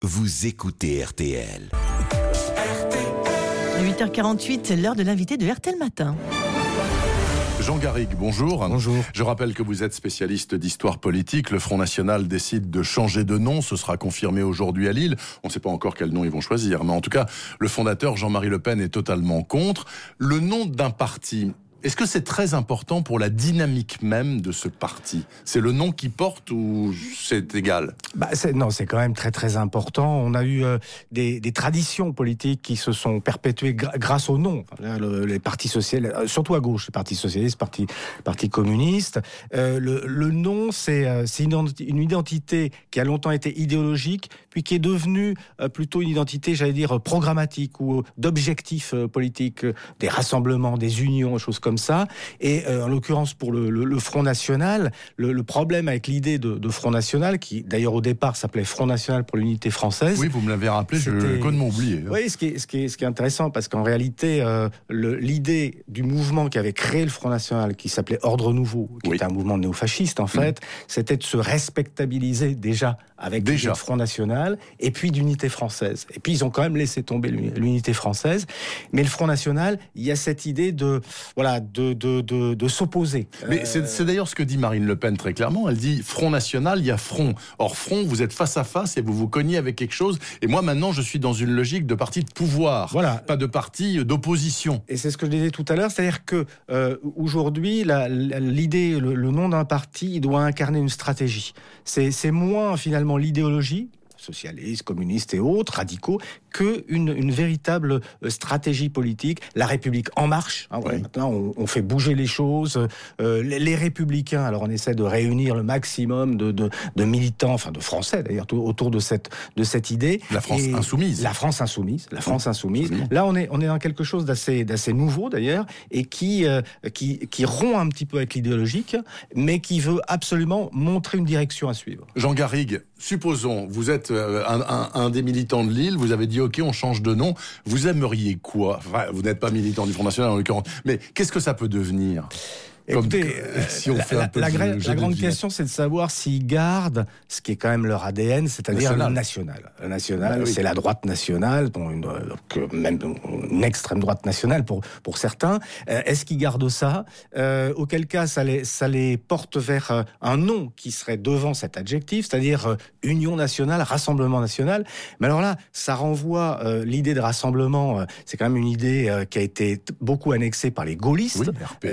Vous écoutez RTL. 8h48, l'heure de l'invité de RTL Matin. Jean Garrigue, bonjour. Bonjour. Je rappelle que vous êtes spécialiste d'histoire politique. Le Front National décide de changer de nom. Ce sera confirmé aujourd'hui à Lille. On ne sait pas encore quel nom ils vont choisir. Mais en tout cas, le fondateur Jean-Marie Le Pen est totalement contre. Le nom d'un parti, est-ce que c'est très important pour la dynamique même de ce parti ? C'est le nom qui porte ou c'est égal ? Non, c'est quand même très très important. On a eu des traditions politiques qui se sont perpétuées grâce au nom. Les partis socialistes, surtout à gauche, les partis socialistes, partis communistes. Le nom, c'est une identité qui a longtemps été idéologique, puis qui est devenue plutôt une identité, j'allais dire, programmatique ou d'objectifs politiques, des rassemblements, des unions, choses comme ça. Et en l'occurrence pour le Front National, le problème avec l'idée de Front National, qui d'ailleurs au départ s'appelait Front National pour l'unité française. Oui, vous me l'avez rappelé, je l'ai complètement oublié. Oui, ce qui est intéressant, parce qu'en réalité, l'idée du mouvement qui avait créé le Front National, qui s'appelait Ordre Nouveau, qui était un mouvement néofasciste en fait, c'était de se respectabiliser déjà avec le Front National, et puis d'unité française. Et puis ils ont quand même laissé tomber l'unité française. Mais le Front National, il y a cette idée de s'opposer. Mais c'est d'ailleurs ce que dit Marine Le Pen très clairement. Elle dit Front National, il y a Front. Or Front, vous êtes face à face et vous vous cognez avec quelque chose. Et moi maintenant, je suis dans une logique de parti de pouvoir, pas de parti d'opposition. Et c'est ce que je disais tout à l'heure, c'est-à-dire que aujourd'hui, l'idée, le nom d'un parti, il doit incarner une stratégie. C'est moins finalement l'idéologie, socialistes, communistes et autres, radicaux, qu'une véritable stratégie politique. La République en marche. Maintenant, on fait bouger les choses. Les Républicains, alors on essaie de réunir le maximum de militants, enfin de Français d'ailleurs, autour de cette idée. La France insoumise. La France insoumise. La France insoumise. Là, on est dans quelque chose d'assez nouveau d'ailleurs, et qui rompt un petit peu avec l'idéologique, mais qui veut absolument montrer une direction à suivre. Jean Garrigue, supposons, vous êtes un des militants de Lille, vous avez dit ok, on change de nom, vous aimeriez quoi ? Enfin, vous n'êtes pas militant du Front National en l'occurrence, mais qu'est-ce que ça peut devenir ? Écoutez, si on fait la grande question, c'est de savoir s'ils gardent ce qui est quand même leur ADN, c'est-à-dire le national. Le national, c'est la droite nationale, même une extrême droite nationale pour certains. Est-ce qu'ils gardent ça ? Auquel cas, ça les porte vers un nom qui serait devant cet adjectif, c'est-à-dire Union nationale, Rassemblement national. Mais alors là, ça renvoie l'idée de rassemblement. C'est quand même une idée qui a été beaucoup annexée par les gaullistes.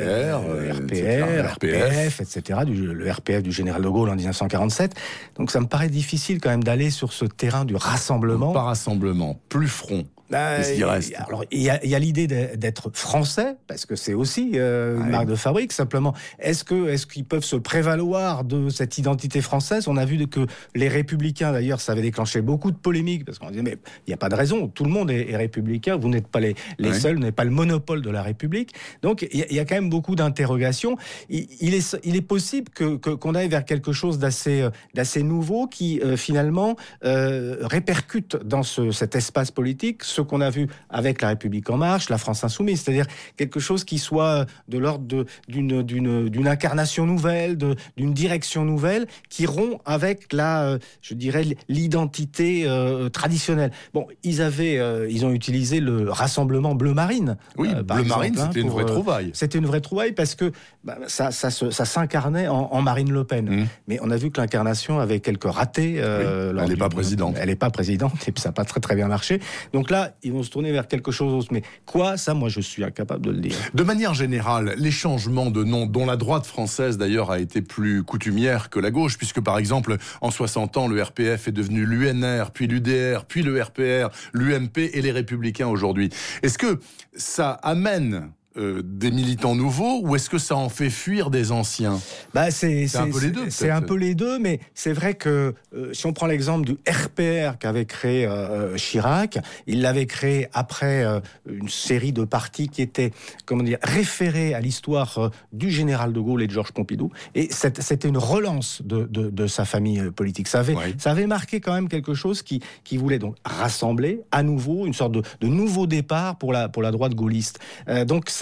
RPF, etc., le RPF du général de Gaulle en 1947. Donc ça me paraît difficile quand même d'aller sur ce terrain du rassemblement. Pas rassemblement, plus front. Qu'est-ce qui reste ? Alors, il y a l'idée d'être français, parce que c'est aussi une marque de fabrique. Simplement, est-ce qu'ils peuvent se prévaloir de cette identité française ? On a vu que les Républicains, d'ailleurs, ça avait déclenché beaucoup de polémiques, parce qu'on disait, mais il n'y a pas de raison, tout le monde est républicain, vous n'êtes pas les seuls, vous n'êtes pas le monopole de la République. Donc, il y a quand même beaucoup d'interrogations. Il est possible qu'on aille vers quelque chose d'assez nouveau, qui finalement répercute dans cet espace politique ce qu'on a vu avec la République en marche, la France insoumise, c'est-à-dire quelque chose qui soit de l'ordre d'une incarnation nouvelle, d'une direction nouvelle, qui rompt avec l'identité traditionnelle. Bon, ils ont utilisé le rassemblement bleu marine. Oui, bleu marine, c'était une vraie trouvaille. C'était une vraie trouvaille parce que ça s'incarnait en Marine Le Pen. Mais on a vu que l'incarnation avait quelques ratés. Elle n'est pas présidente. Elle n'est pas présidente et puis ça n'a pas très très bien marché. Donc là, ils vont se tourner vers quelque chose d'autre. Mais quoi, ça, moi, je suis incapable de le dire. De manière générale, les changements de nom, dont la droite française, d'ailleurs, a été plus coutumière que la gauche, puisque, par exemple, en 60 ans, le RPF est devenu l'UNR, puis l'UDR, puis le RPR, l'UMP et les Républicains aujourd'hui. Est-ce que ça amène des militants nouveaux, ou est-ce que ça en fait fuir des anciens ? C'est un peu les deux. C'est un peu les deux, mais c'est vrai que si on prend l'exemple du RPR qu'avait créé Chirac, il l'avait créé après une série de partis qui étaient, référés à l'histoire du général de Gaulle et de Georges Pompidou, et c'était une relance de sa famille politique. Ça avait marqué quand même quelque chose qui voulait donc rassembler à nouveau une sorte de nouveau départ pour la droite gaulliste. Donc ça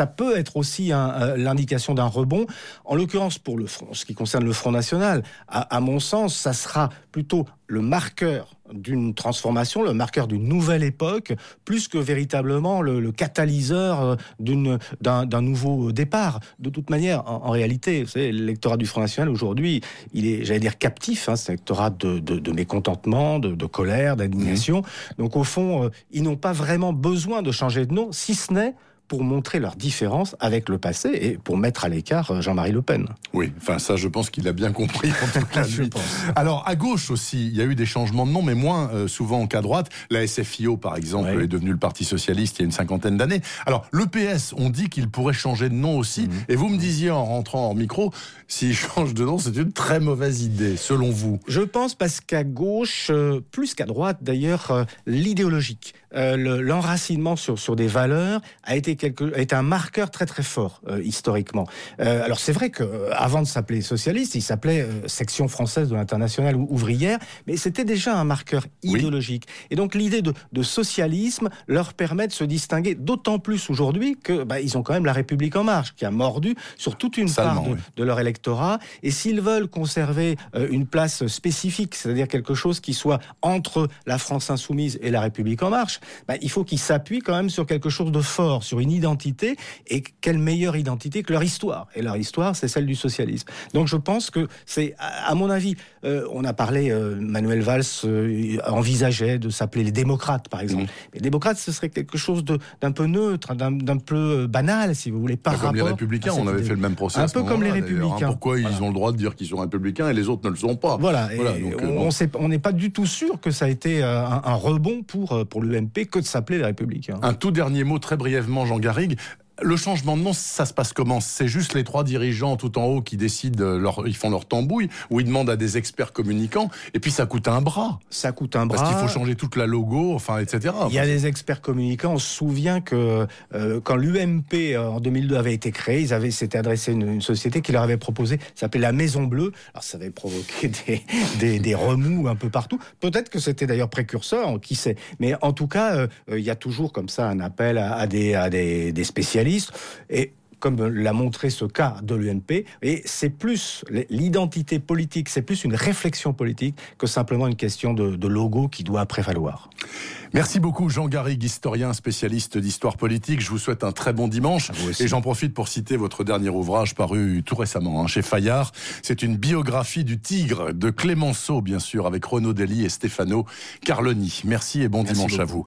ça peut être aussi l'indication d'un rebond. En l'occurrence, pour ce qui concerne le Front National, à mon sens, ça sera plutôt le marqueur d'une transformation, le marqueur d'une nouvelle époque, plus que véritablement le catalyseur d'un nouveau départ. De toute manière, en réalité, vous savez, l'électorat du Front National aujourd'hui, il est, j'allais dire, captif. C'est un électorat de mécontentement, de colère, d'indignation. Donc au fond, ils n'ont pas vraiment besoin de changer de nom, si ce n'est pour montrer leur différence avec le passé et pour mettre à l'écart Jean-Marie Le Pen. Oui, enfin ça, je pense qu'il a bien compris. En tout cas, je pense. Alors, à gauche aussi, il y a eu des changements de nom, mais moins souvent qu'à droite. La SFIO, par exemple, est devenue le Parti Socialiste il y a une 50aine d'années. Alors, le PS, on dit qu'il pourrait changer de nom aussi. Et vous me disiez, en rentrant en micro, s'il change de nom, c'est une très mauvaise idée, selon vous. Je pense parce qu'à gauche, plus qu'à droite d'ailleurs, l'idéologique, l'enracinement sur des valeurs a été un marqueur très très fort historiquement. Alors c'est vrai qu'avant de s'appeler socialiste, il s'appelait Section française de l'Internationale ouvrière, mais c'était déjà un marqueur idéologique. Et donc l'idée de socialisme leur permet de se distinguer d'autant plus aujourd'hui que ils ont quand même la République en marche, qui a mordu sur toute une part de leur électorat. Et s'ils veulent conserver une place spécifique, c'est-à-dire quelque chose qui soit entre la France insoumise et la République en marche, il faut qu'ils s'appuient quand même sur quelque chose de fort, sur une identité, et quelle meilleure identité que leur histoire. Et leur histoire, c'est celle du socialisme. Donc je pense que c'est, à mon avis, on a parlé, Manuel Valls envisageait de s'appeler les démocrates, par exemple. Mais les démocrates, ce serait quelque chose d'un peu neutre, d'un peu banal, si vous voulez, par rapport... Comme les républicains, on avait fait le même procès. Un peu comme les républicains. Pourquoi ils ont le droit de dire qu'ils sont républicains et les autres ne le sont pas? Voilà. Donc, on n'est pas du tout sûr que ça a été un rebond pour l'UMP que de s'appeler les républicains. Un tout dernier mot, très brièvement, Jean Garrigue. Le changement de nom, ça se passe comment? C'est juste les 3 dirigeants tout en haut qui décident, ils font leur tambouille, ou ils demandent à des experts communicants, et puis ça coûte un bras. Ça coûte un bras. Parce qu'il faut changer toute la logo, etc. Il y a des experts communicants. On se souvient que quand l'UMP en 2002 avait été créé, ils s'étaient adressé à une société qui leur avait proposé, ça s'appelait la Maison Bleue. Alors ça avait provoqué des remous un peu partout. Peut-être que c'était d'ailleurs précurseur, qui sait. Mais en tout cas, il y a toujours comme ça un appel à des spécialistes. Et comme l'a montré ce cas de l'UMP, et c'est plus l'identité politique, c'est plus une réflexion politique que simplement une question de logo qui doit prévaloir. Merci beaucoup Jean Garrigue, historien spécialiste d'histoire politique. Je vous souhaite un très bon dimanche. Et j'en profite pour citer votre dernier ouvrage paru tout récemment chez Fayard. C'est une biographie du Tigre de Clémenceau, bien sûr, avec Renaud Dely et Stefano Carloni. Merci et bon dimanche à vous.